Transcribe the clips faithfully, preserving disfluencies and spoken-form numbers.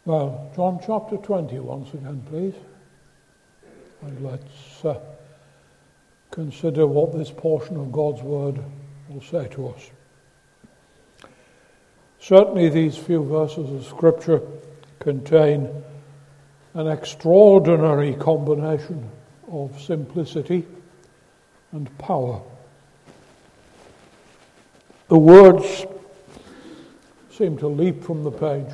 Well, John chapter twenty once again, please. And let's uh, consider what this portion of God's Word will say to us. Certainly these few verses of Scripture contain an extraordinary combination of simplicity and power. The words seem to leap from the page.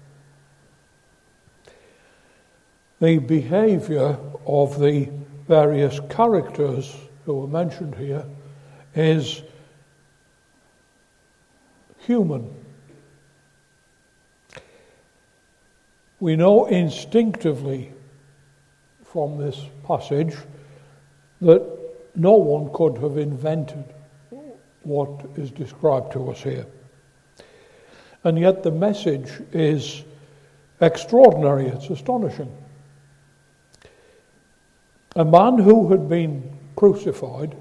The behavior of the various characters who are mentioned here is human. We know instinctively from this passage that no one could have invented what is described to us here. And yet the message is extraordinary, it's astonishing. A man who had been crucified,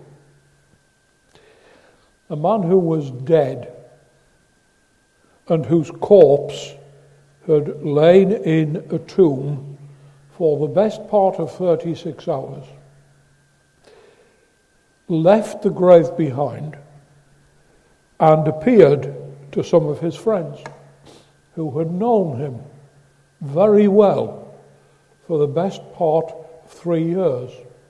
a man who was dead, and whose corpse had lain in a tomb for the best part of thirty-six hours, left the grave behind and appeared to some of his friends who had known him very well for the best part of three years.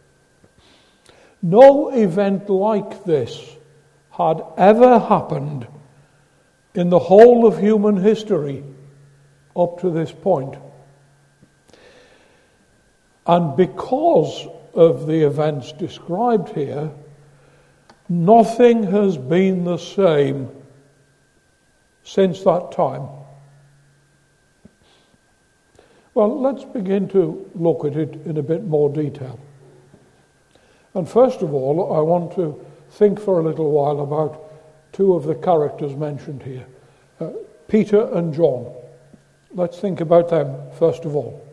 No event like this had ever happened in the whole of human history up to this point. And because of the events described here, nothing has been the same since that time. Well, let's begin to look at it in a bit more detail. And first of all, I want to think for a little while about two of the characters mentioned here, uh, Peter and John. Let's think about them first of all.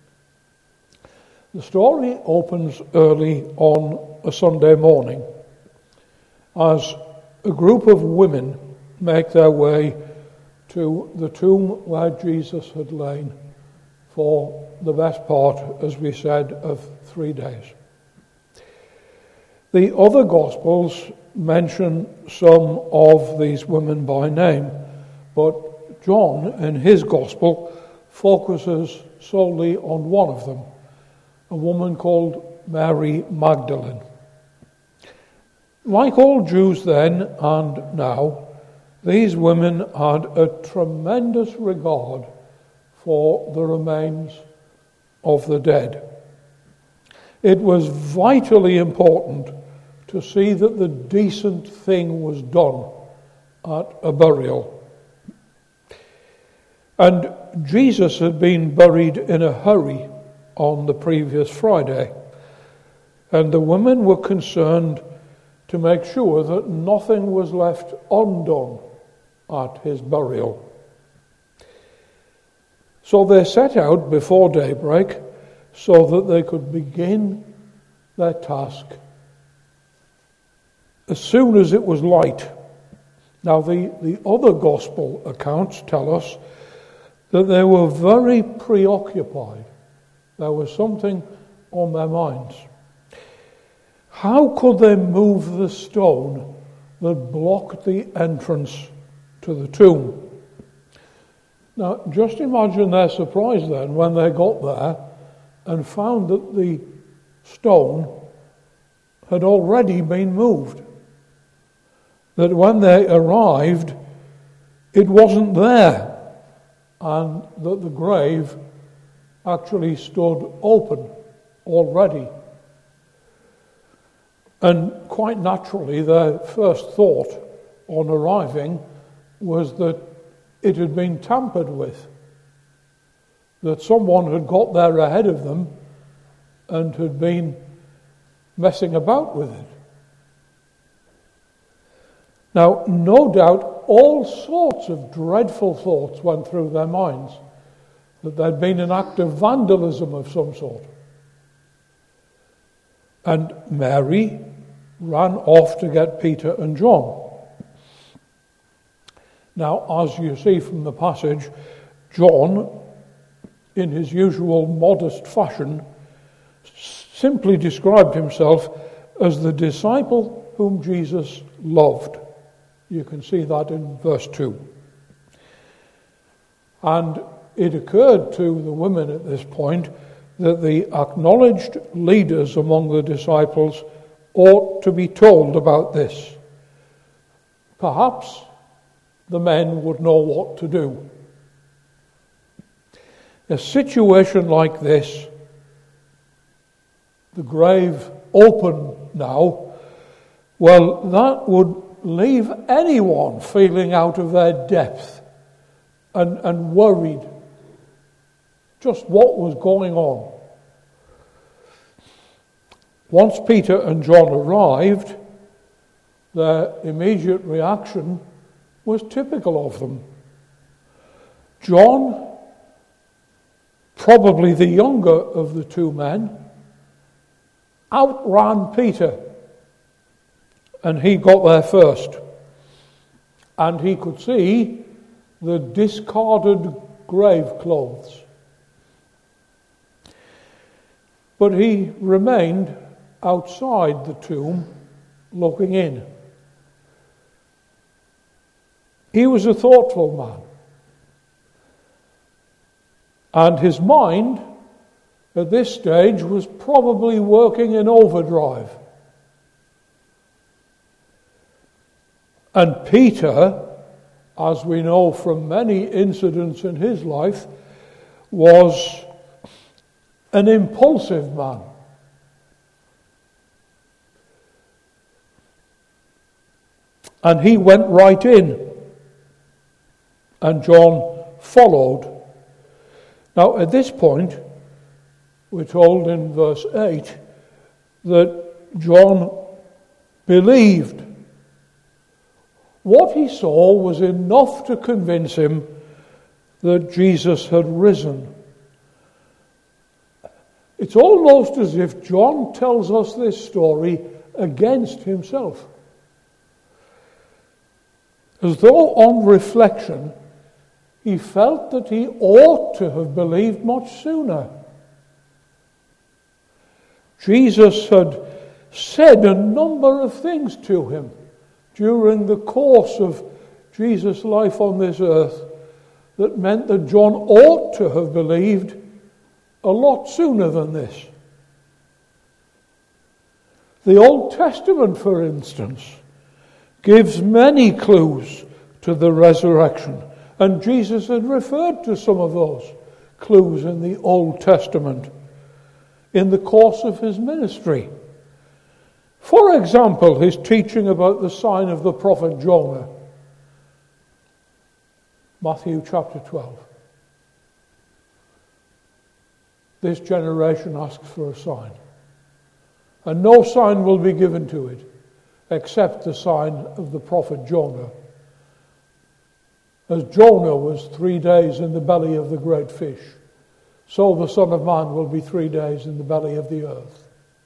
The story opens early on a Sunday morning as a group of women make their way to the tomb where Jesus had lain for the best part, as we said, of three days. The other Gospels mention some of these women by name, but John, in his Gospel, focuses solely on one of them, a woman called Mary Magdalene. Like all Jews then and now, these women had a tremendous regard for the remains of the dead. It was vitally important to see that the decent thing was done at a burial. And Jesus had been buried in a hurry on the previous Friday, and the women were concerned to make sure that nothing was left undone at his burial. So they set out before daybreak so that they could begin their task as soon as it was light. Now the, the other gospel accounts tell us that they were very preoccupied. There was something on their minds. How could they move the stone that blocked the entrance to the tomb? Now, just imagine their surprise then when they got there and found that the stone had already been moved. That when they arrived, it wasn't there, and that the grave actually stood open already. And quite naturally, their first thought on arriving was that it had been tampered with, that someone had got there ahead of them and had been messing about with it. Now, no doubt, all sorts of dreadful thoughts went through their minds, that there'd been an act of vandalism of some sort. And Mary ran off to get Peter and John. Now, as you see from the passage, John in his usual modest fashion, simply described himself as the disciple whom Jesus loved. You can see that in verse two. And it occurred to the women at this point that the acknowledged leaders among the disciples ought to be told about this. Perhaps the men would know what to do. A situation like this, the grave open now, well, that would leave anyone feeling out of their depth and, and worried just what was going on. Once Peter and John arrived, their immediate reaction was typical of them. John, probably the younger of the two men, outran Peter, and he got there first. And he could see the discarded grave clothes. But he remained outside the tomb, looking in. He was a thoughtful man. And his mind, at this stage, was probably working in overdrive. And Peter, as we know from many incidents in his life, was an impulsive man. And he went right in. And John followed. Now, at this point, we're told in verse eight that John believed. What he saw was enough to convince him that Jesus had risen. It's almost as if John tells us this story against himself. As though on reflection, he felt that he ought to have believed much sooner. Jesus had said a number of things to him during the course of Jesus' life on this earth that meant that John ought to have believed a lot sooner than this. The Old Testament, for instance, gives many clues to the resurrection. And Jesus had referred to some of those clues in the Old Testament in the course of his ministry. For example, his teaching about the sign of the prophet Jonah. Matthew chapter twelve. This generation asks for a sign, and no sign will be given to it except the sign of the prophet Jonah. As Jonah was three days in the belly of the great fish, so the Son of Man will be three days in the belly of the earth.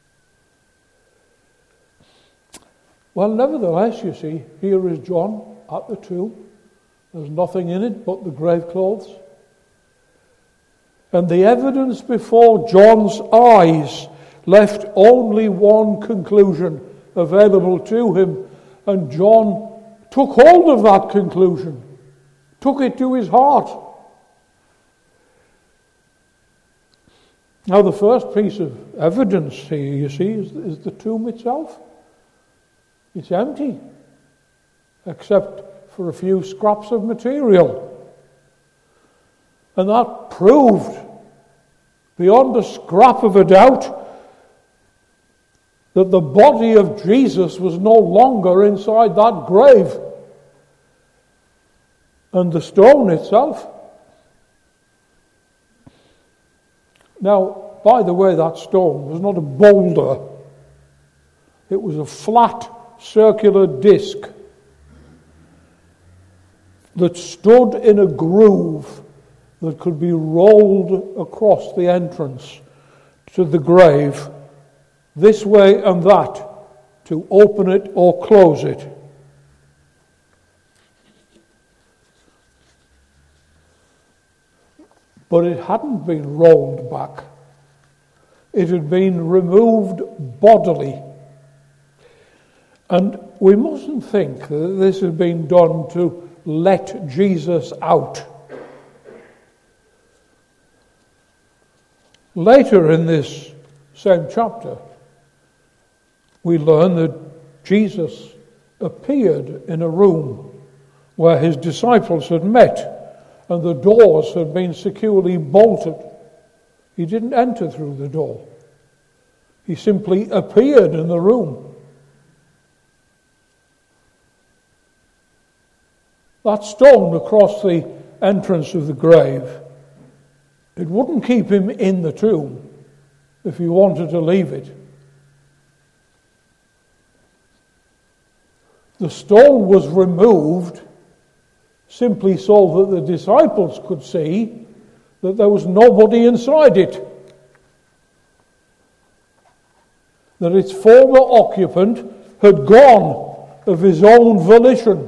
Well, nevertheless, you see, here is John at the tomb. There's nothing in it but the grave clothes. And the evidence before John's eyes left only one conclusion available to him, and John took hold of that conclusion, took it to his heart. Now, the first piece of evidence here, you see, is, is the tomb itself. It's empty, except for a few scraps of material. And that proved, beyond a scrap of a doubt, that the body of Jesus was no longer inside that grave. And the stone itself. Now, by the way, that stone was not a boulder. It was a flat, circular disc that stood in a groove that could be rolled across the entrance to the grave, this way and that, to open it or close it. but it hadn't been rolled back. It had been removed bodily. And we mustn't think that this had been done to let Jesus out. Later in this same chapter, we learn that Jesus appeared in a room where his disciples had met, and the doors had been securely bolted. He didn't enter through the door. He simply appeared in the room. That stone across the entrance of the grave, it wouldn't keep him in the tomb if he wanted to leave it. The stone was removed simply so that the disciples could see that there was nobody inside it, that its former occupant had gone of his own volition.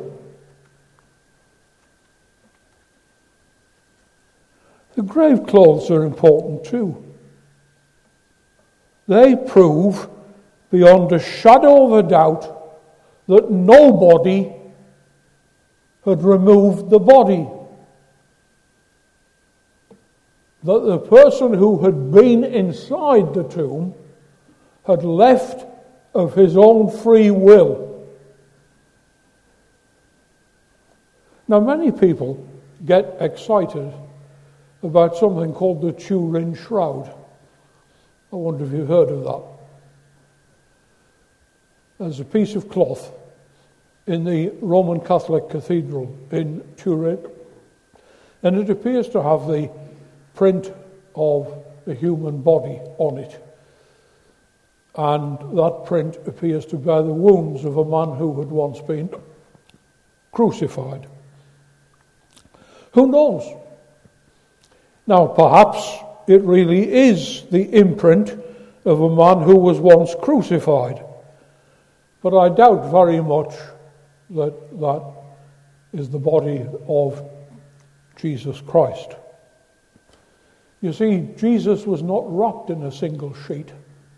The grave clothes are important too. They prove beyond a shadow of a doubt that nobody had removed the body. That the person who had been inside the tomb had left of his own free will. Now, many people get excited about something called the Turin Shroud. I wonder if you've heard of that. There's a piece of cloth in the Roman Catholic Cathedral in Turin, and it appears to have the print of a human body on it. And that print appears to bear the wounds of a man who had once been crucified. Who knows? Now, perhaps it really is the imprint of a man who was once crucified. But I doubt very much that that is the body of Jesus Christ. You see, Jesus was not wrapped in a single sheet.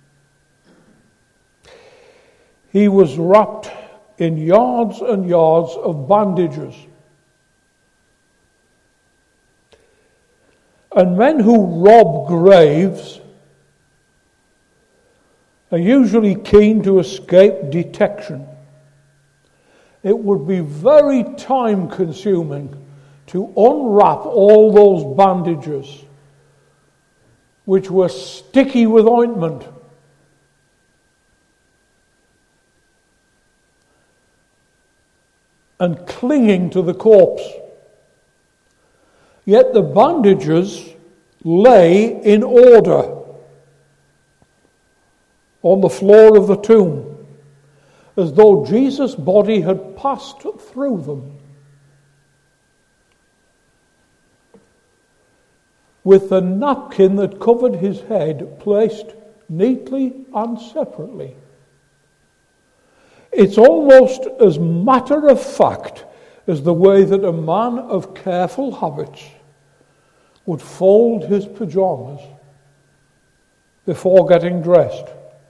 He was wrapped in yards and yards of bandages. And men who rob graves are usually keen to escape detection. It would be very time-consuming to unwrap all those bandages, which were sticky with ointment. And clinging to the corpse. Yet the bandages lay in order on the floor of the tomb, as though Jesus' body had passed through them. With the napkin that covered his head placed neatly and separately. It's almost as matter of fact as the way that a man of careful habits would fold his pajamas before getting dressed.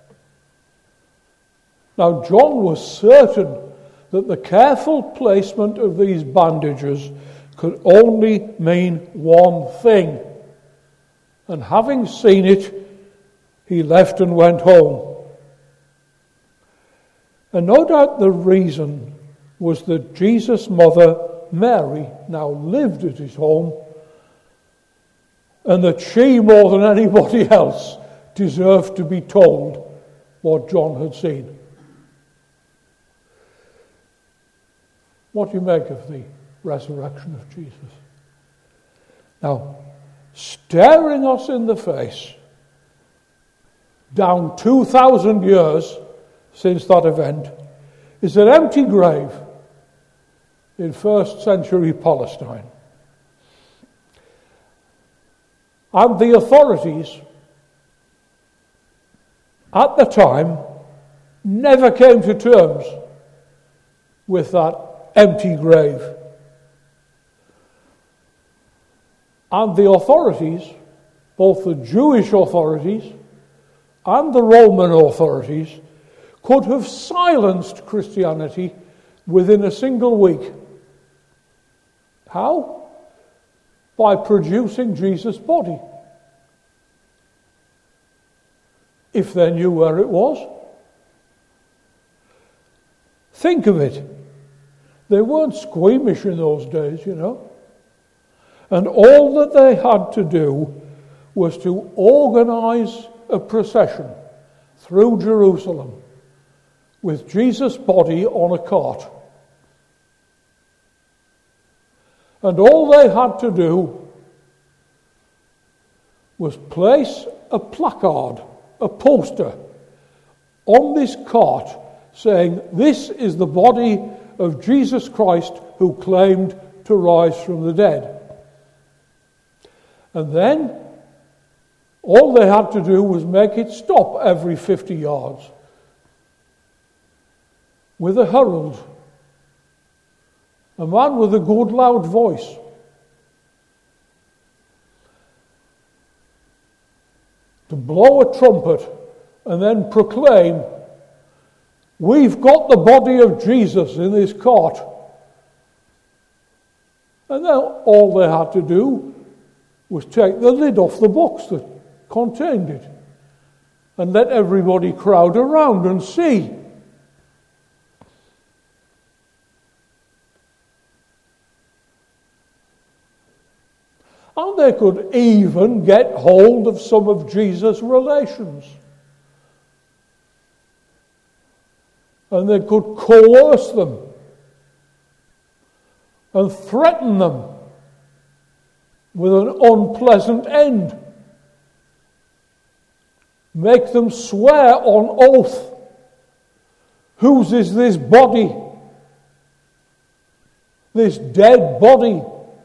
Now, John was certain that the careful placement of these bandages could only mean one thing. And having seen it, he left and went home. And no doubt the reason was that Jesus' mother, Mary, now lived at his home, and that she, more than anybody else, deserved to be told what John had seen. What do you make of the resurrection of Jesus? Now, staring us in the face, down two thousand years since that event, is an empty grave in first century Palestine. And the authorities at the time never came to terms with that empty grave. And the authorities, both the Jewish authorities and the Roman authorities, could have silenced Christianity within a single week. How? By producing Jesus' body. If they knew where it was. Think of it. They weren't squeamish in those days, you know. And all that they had to do was to organize a procession through Jerusalem with Jesus' body on a cart. And all they had to do was place a placard, a poster, on this cart saying, "This is the body of Jesus Christ who claimed to rise from the dead." And then all they had to do was make it stop every fifty yards with a herald, a man with a good loud voice. To blow a trumpet and then proclaim, "We've got the body of Jesus in this cart." And then all they had to do was take the lid off the box that contained it and let everybody crowd around and see. And they could even get hold of some of Jesus' relations. And they could coerce them and threaten them with an unpleasant end. Make them swear on oath, "Whose is this body? This dead body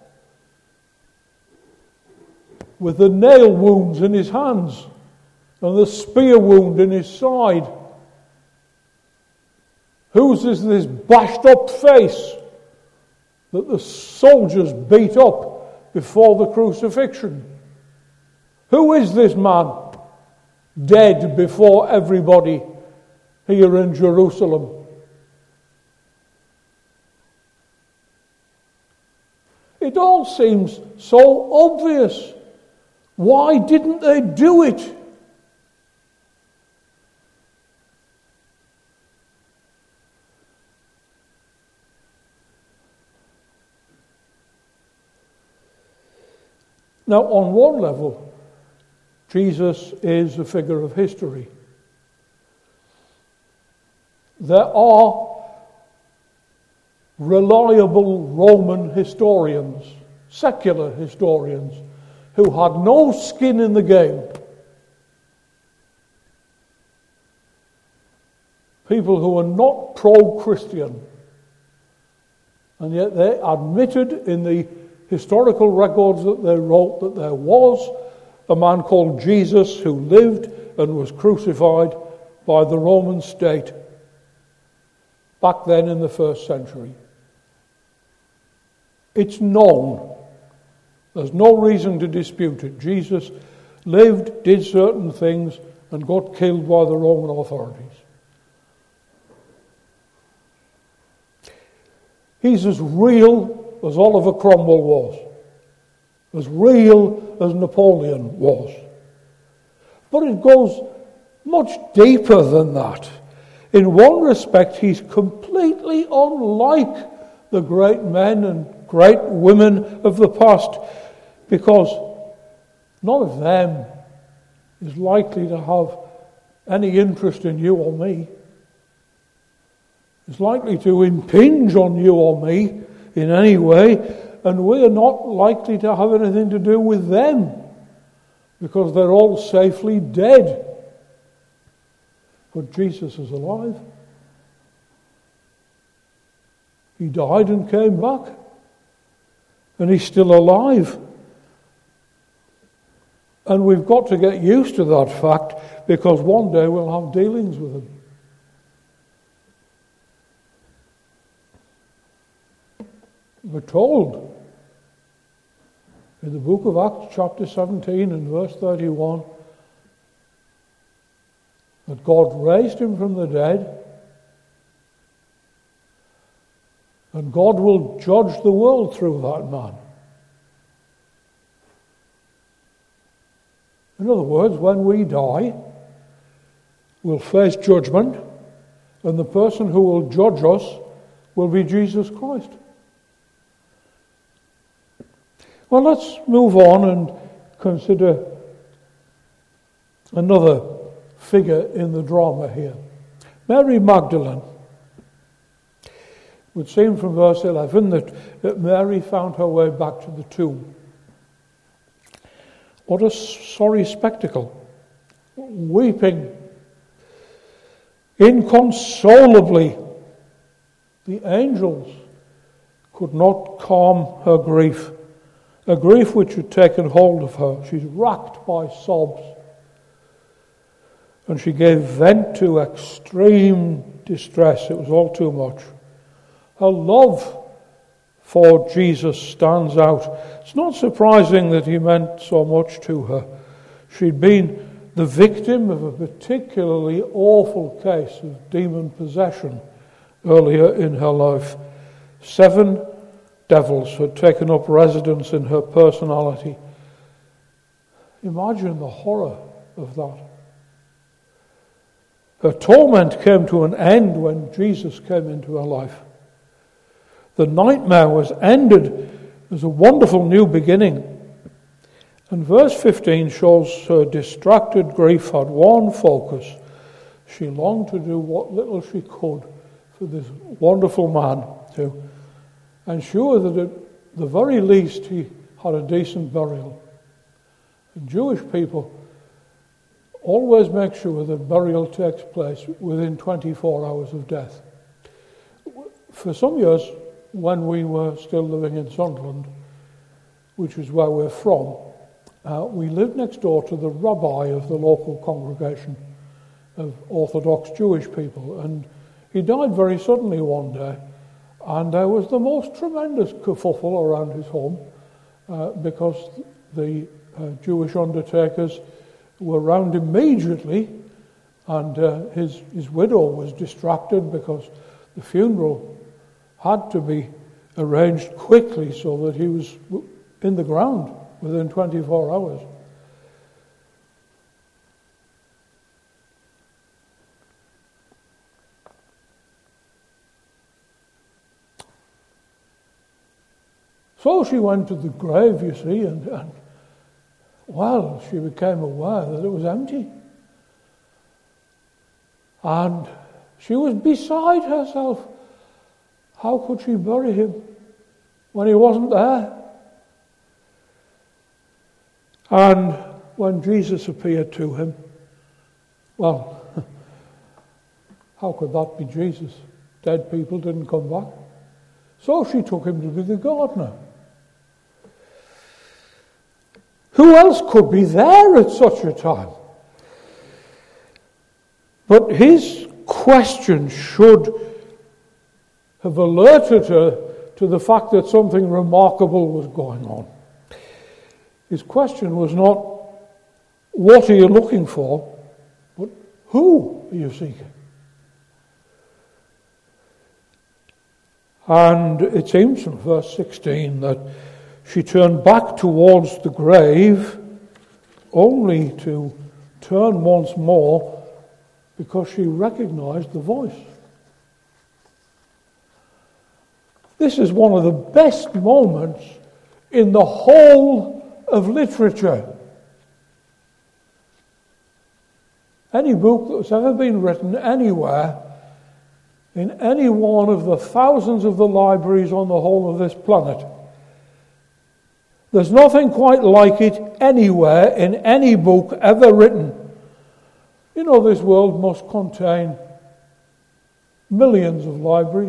with the nail wounds in his hands and the spear wound in his side? Whose is this bashed up face that the soldiers beat up before the crucifixion? Who is this man dead before everybody here in Jerusalem?" It all seems so obvious. Why didn't they do it? Now, on one level, Jesus is a figure of history. There are reliable Roman historians, secular historians, who had no skin in the game. People who were not pro-Christian. And yet they admitted in the historical records that they wrote that there was a man called Jesus who lived and was crucified by the Roman state back then in the first century. It's known. There's no reason to dispute it. Jesus lived, did certain things, and got killed by the Roman authorities. He's as real as Oliver Cromwell was, as real as Napoleon was. But it goes much deeper than that. In one respect, he's completely unlike the great men and great women of the past, because none of them is likely to have any interest in you or me. It's likely to impinge on you or me in any way, and we are not likely to have anything to do with them because they're all safely dead. But Jesus is alive. He died and came back, and he's still alive. And we've got to get used to that fact, because one day we'll have dealings with him. We're told in the book of Acts chapter seventeen and verse thirty-one, that God raised him from the dead, and God will judge the world through that man. In other words, when we die, we'll face judgment, and the person who will judge us will be Jesus Christ. Well, let's move on and consider another figure in the drama here. Mary Magdalene. It would seem from verse eleven that, that Mary found her way back to the tomb. What a sorry spectacle. Weeping inconsolably. The angels could not calm her grief, a grief which had taken hold of her. She's racked by sobs, and she gave vent to extreme distress. It was all too much. Her love for Jesus stands out. It's not surprising that he meant so much to her. She'd been the victim of a particularly awful case of demon possession earlier in her life. Seven devils had taken up residence in her personality. Imagine the horror of that. Her torment came to an end when Jesus came into her life. The nightmare was ended. There's a wonderful new beginning. And verse fifteen shows her distracted grief had one focus. She longed to do what little she could for this wonderful man to ensure that at the very least he had a decent burial. And Jewish people always make sure that burial takes place within twenty-four hours of death. For some years, when we were still living in Sunderland, which is where we're from, uh, we lived next door to the rabbi of the local congregation of Orthodox Jewish people, and he died very suddenly one day, and there was the most tremendous kerfuffle around his home uh, because the uh, Jewish undertakers were round immediately, and uh, his, his widow was distracted because the funeral had to be arranged quickly so that he was in the ground within twenty-four hours. So she went to the grave, you see, and, and well, she became aware that it was empty. And she was beside herself. How could she bury him when he wasn't there? And when Jesus appeared to him, well, how could that be Jesus? Dead people didn't come back. So she took him to be the gardener. Who else could be there at such a time? But his question should have alerted her to the fact that something remarkable was going on. His question was not, what are you looking for? But who are you seeking? And it seems from verse sixteen that she turned back towards the grave only to turn once more because she recognized the voice. This is one of the best moments in the whole of literature. Any book that's ever been written anywhere, in any one of the thousands of the libraries on the whole of this planet, there's nothing quite like it anywhere in any book ever written. You know, this world must contain millions of libraries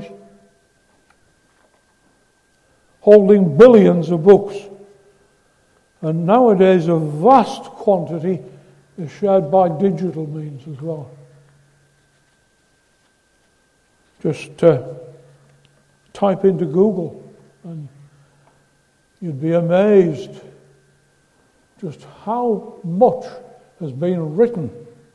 holding billions of books. And nowadays a vast quantity is shared by digital means as well. Just uh, type into Google and you'd be amazed just how much has been written.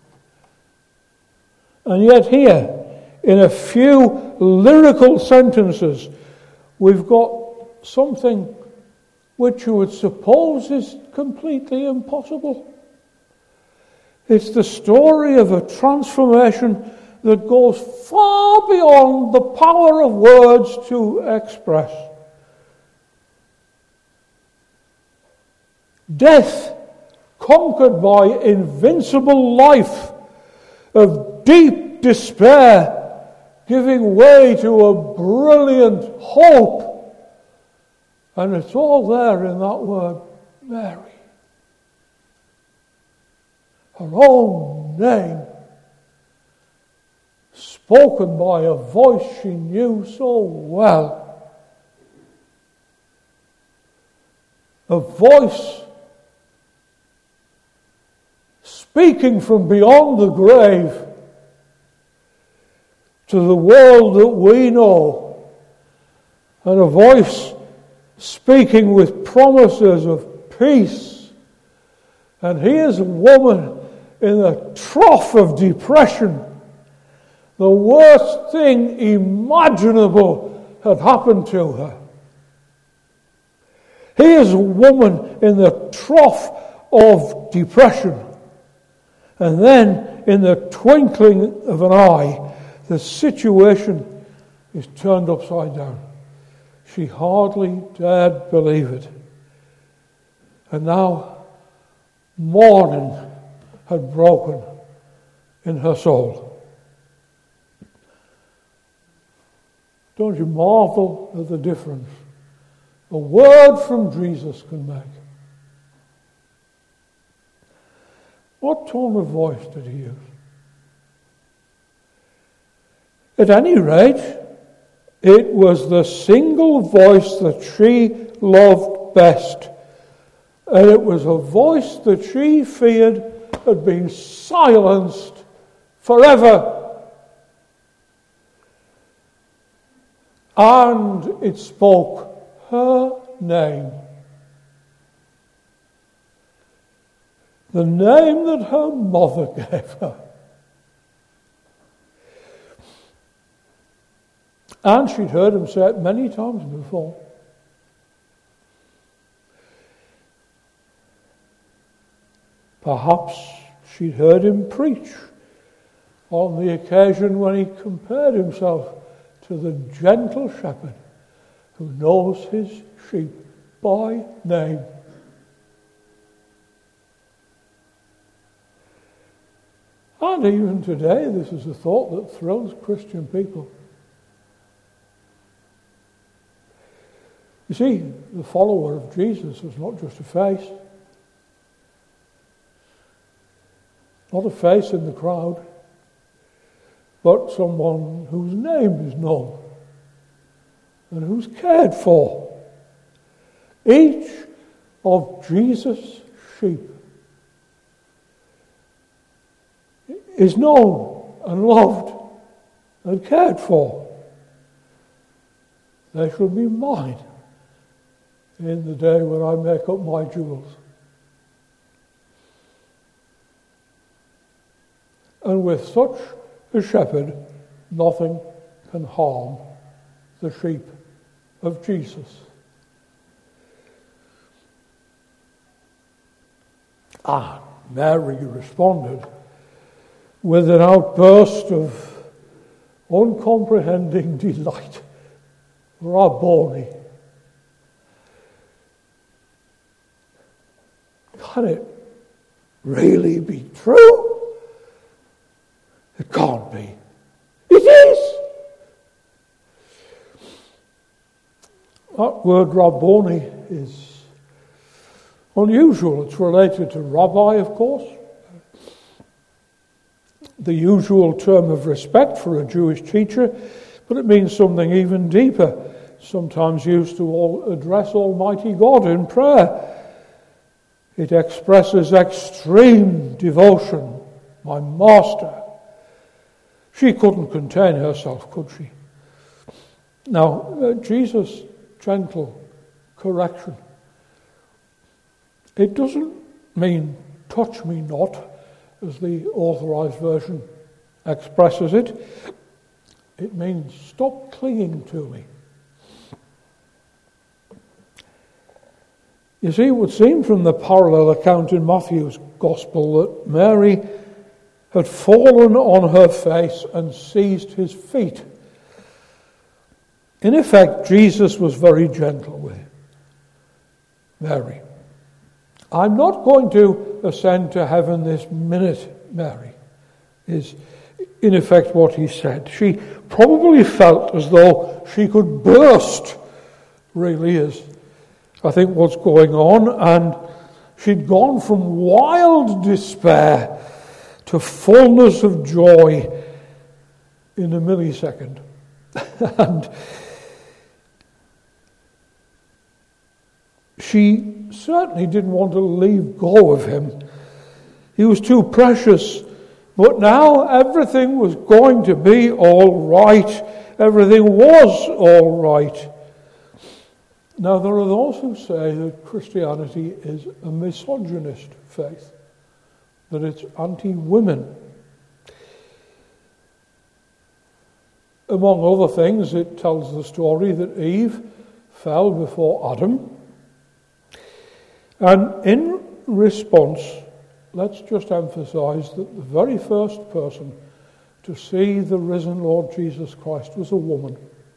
And yet here, in a few lyrical sentences, we've got something which you would suppose is completely impossible. It's the story of a transformation that goes far beyond the power of words to express. Death conquered by invincible life, of deep despair giving way to a brilliant hope. And it's all there in that word, Mary. Her own name, spoken by a voice she knew so well. A voice speaking from beyond the grave to the world that we know, and a voice speaking with promises of peace. And here's a woman in the trough of depression. The worst thing imaginable had happened to her. Here's a woman in the trough of depression. And then, in the twinkling of an eye, the situation is turned upside down. She hardly dared believe it. And now, mourning had broken in her soul. Don't you marvel at the difference a word from Jesus can make? What tone of voice did he use? At any rate, it was the single voice that she loved best. And it was a voice that she feared had been silenced forever. And it spoke her name. The name that her mother gave her. And she'd heard him say it many times before. Perhaps she'd heard him preach on the occasion when he compared himself to the gentle shepherd who knows his sheep by name. And even today, this is a thought that thrills Christian people. You see, the follower of Jesus is not just a face. Not a face in the crowd, but someone whose name is known and who's cared for. Each of Jesus' sheep is known and loved and cared for. They shall be mine in the day when I make up my jewels. And with such a shepherd, nothing can harm the sheep of Jesus. Ah, Mary responded with an outburst of uncomprehending delight. Rabboni. Can it really be true? It can't be. It is. That word Rabboni is unusual. It's related to rabbi, of course. The usual term of respect for a Jewish teacher, but it means something even deeper, sometimes used to all address Almighty God in prayer. It expresses extreme devotion. My master. She couldn't contain herself, could she? Now, uh, Jesus' gentle correction, it doesn't mean touch me not, as the Authorized Version expresses it. It means stop clinging to me. You see, it would seem from the parallel account in Matthew's Gospel that Mary had fallen on her face and seized his feet. In effect, Jesus was very gentle with Mary. I'm not going to ascend to heaven this minute, Mary, is in effect what he said. She probably felt as though she could burst, really, is I think what's going on, and she'd gone from wild despair to fullness of joy in a millisecond. And she certainly didn't want to leave go of him. He was too precious. But now everything was going to be all right. Everything was all right. Now, there are those who say that Christianity is a misogynist faith, that it's anti-women. Among other things, it tells the story that Eve fell before Adam. And in response, let's just emphasize that the very first person to see the risen Lord Jesus Christ was a woman.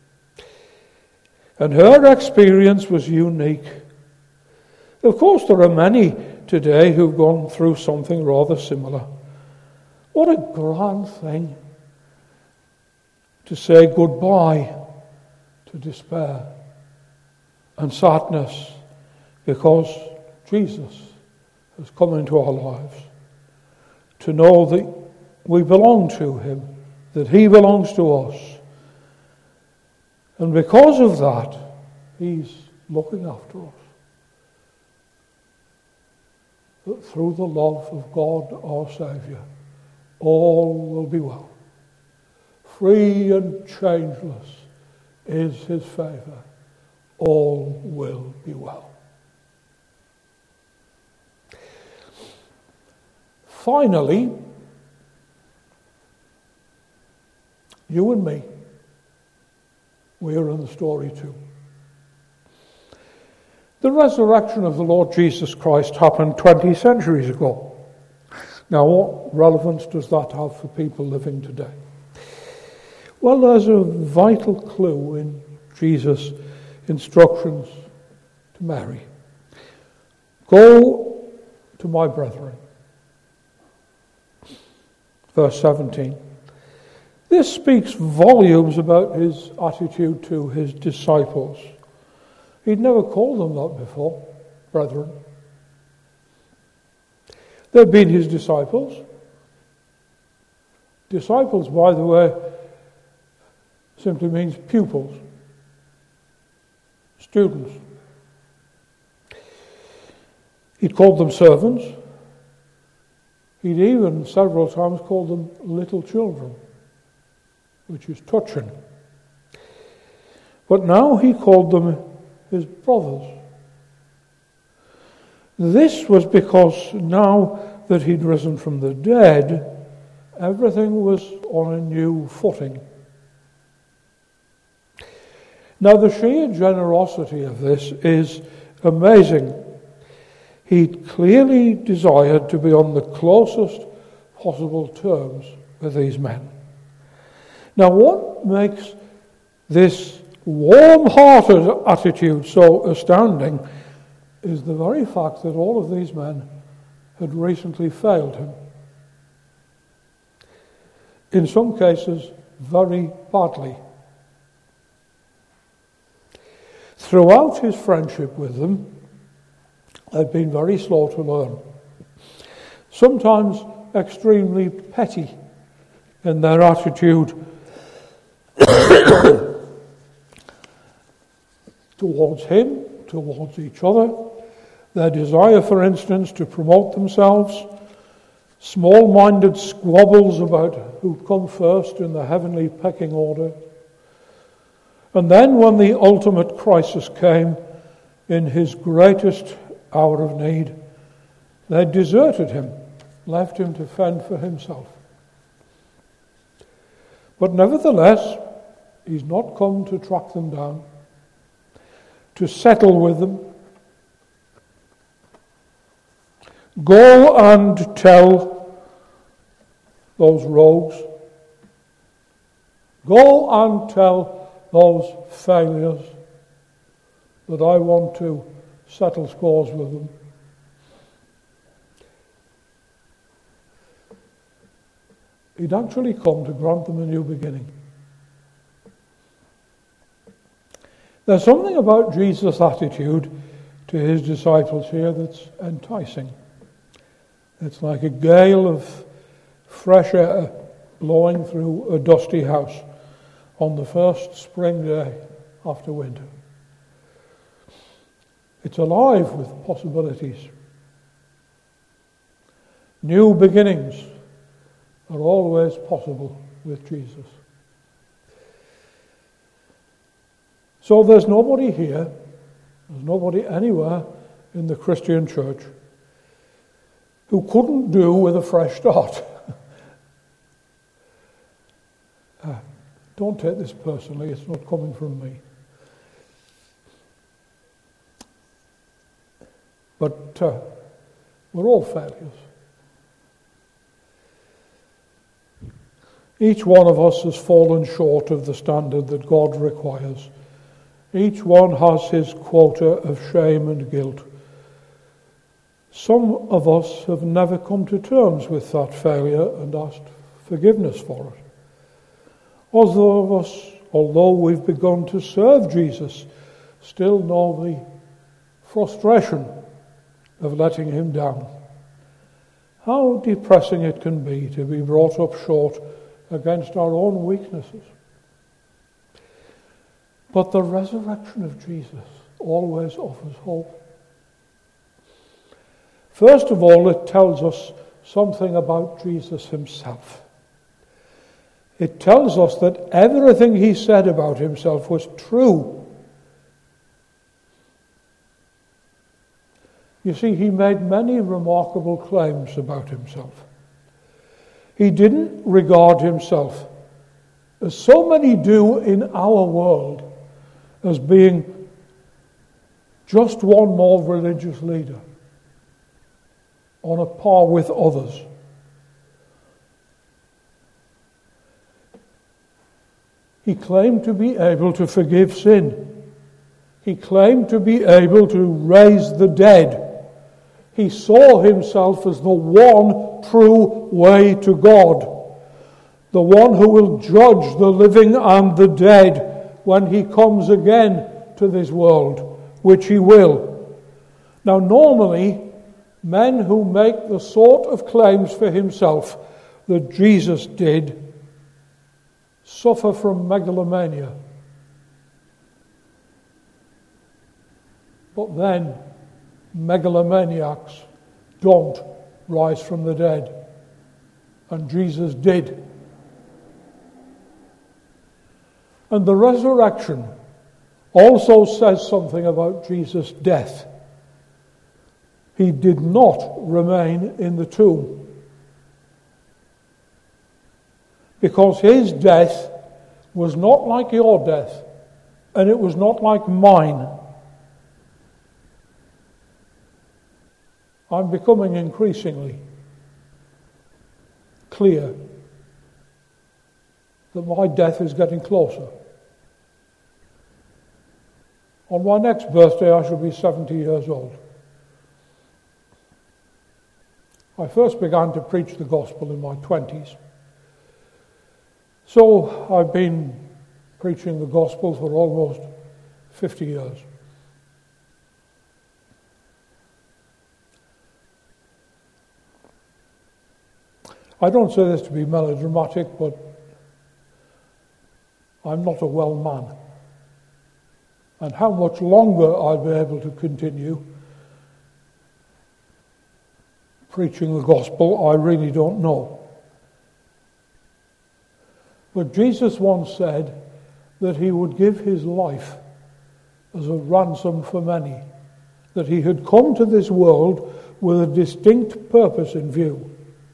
And her experience was unique. Of course, there are many today who've gone through something rather similar. What a grand thing to say goodbye to despair and sadness because Jesus has come into our lives. To know that we belong to him, that he belongs to us. And because of that, he's looking after us. That through the love of God our Saviour, all will be well. Free and changeless is his favour. All will be well. Finally, you and me, we are in the story too. The resurrection of the Lord Jesus Christ happened twenty centuries ago. Now, what relevance does that have for people living today? Well, there's a vital clue in Jesus' instructions to Mary. Go to my brethren. Verse seventeen. This speaks volumes about his attitude to his disciples. He'd never called them that before, brethren. They'd been his disciples. Disciples, by the way, simply means pupils, students. He'd called them servants. He'd even several times called them little children, which is touching. But now he called them his brothers. This was because now that he'd risen from the dead, everything was on a new footing. Now, the sheer generosity of this is amazing. He clearly desired to be on the closest possible terms with these men. Now, what makes this warm-hearted attitude so astounding is the very fact that all of these men had recently failed him. In some cases, very badly. Throughout his friendship with them, they'd been very slow to learn. Sometimes extremely petty in their attitude towards him, towards each other. Their desire, for instance, to promote themselves. Small-minded squabbles about who'd come first in the heavenly pecking order. And then when the ultimate crisis came in his greatest hour of need, They had deserted him, left him to fend for himself. But nevertheless, he's not come to track them down, to settle with them. Go and tell those rogues, go and tell those failures that I want to settle scores with them. He'd actually come to grant them a new beginning. There's something about Jesus' attitude to his disciples here that's enticing. It's like a gale of fresh air blowing through a dusty house on the first spring day after winter. It's alive with possibilities. New beginnings are always possible with Jesus. So there's nobody here, there's nobody anywhere in the Christian church who couldn't do with a fresh start. uh, don't take this personally, it's not coming from me. But uh, we're all failures. Each one of us has fallen short of the standard that God requires. Each one has his quota of shame and guilt. Some of us have never come to terms with that failure and asked forgiveness for it. Others of us, although we've begun to serve Jesus, still know the frustration of letting him down. How depressing it can be to be brought up short against our own weaknesses. But the resurrection of Jesus always offers hope. First of all, it tells us something about Jesus himself. It tells us that everything he said about himself was true. You see, he made many remarkable claims about himself. He didn't regard himself, as so many do in our world, as being just one more religious leader on a par with others. He claimed to be able to forgive sin. He claimed to be able to raise the dead. He saw himself as the one true way to God, the one who will judge the living and the dead when he comes again to this world, which he will. Now, normally, men who make the sort of claims for himself that Jesus did suffer from megalomania. But then, megalomaniacs don't rise from the dead. And Jesus did. And the resurrection also says something about Jesus' death. He did not remain in the tomb, because his death was not like your death, and it was not like mine. I'm becoming increasingly clear that my death is getting closer. On my next birthday, I shall be seventy years old. I first began to preach the gospel in my twenties. So I've been preaching the gospel for almost fifty years. I don't say this to be melodramatic, but I'm not a well man. And how much longer I'll be able to continue preaching the gospel, I really don't know. But Jesus once said that he would give his life as a ransom for many, that he had come to this world with a distinct purpose in view.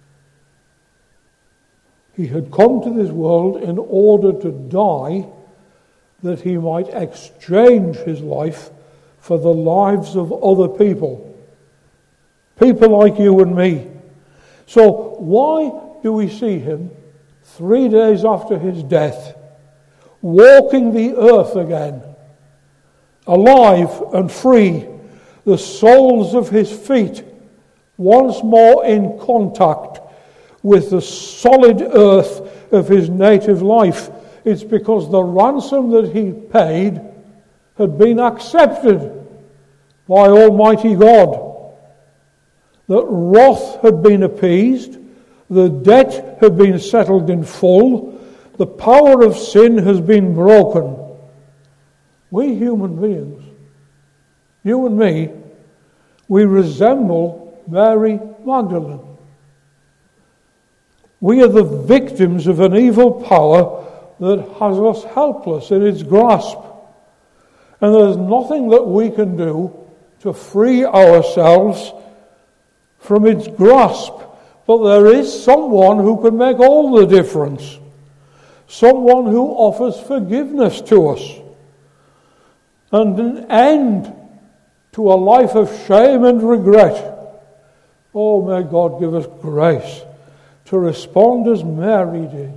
He had come to this world in order to die, that he might exchange his life for the lives of other people. People like you and me. So why do we see him three days after his death, walking the earth again, alive and free, the soles of his feet once more in contact with the solid earth of his native life? It's because the ransom that he paid had been accepted by Almighty God. That wrath had been appeased, the debt had been settled in full, the power of sin has been broken. We human beings, you and me, we resemble Mary Magdalene. We are the victims of an evil power that has us helpless in its grasp. And there's nothing that we can do to free ourselves from its grasp. But there is someone who can make all the difference. Someone who offers forgiveness to us. And an end to a life of shame and regret. Oh, may God give us grace to respond as Mary did.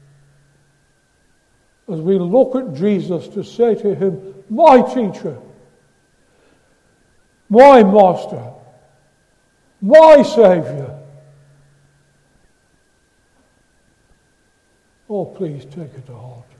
As we look at Jesus, to say to him, my teacher, my master, my Saviour. Oh, please take it to heart.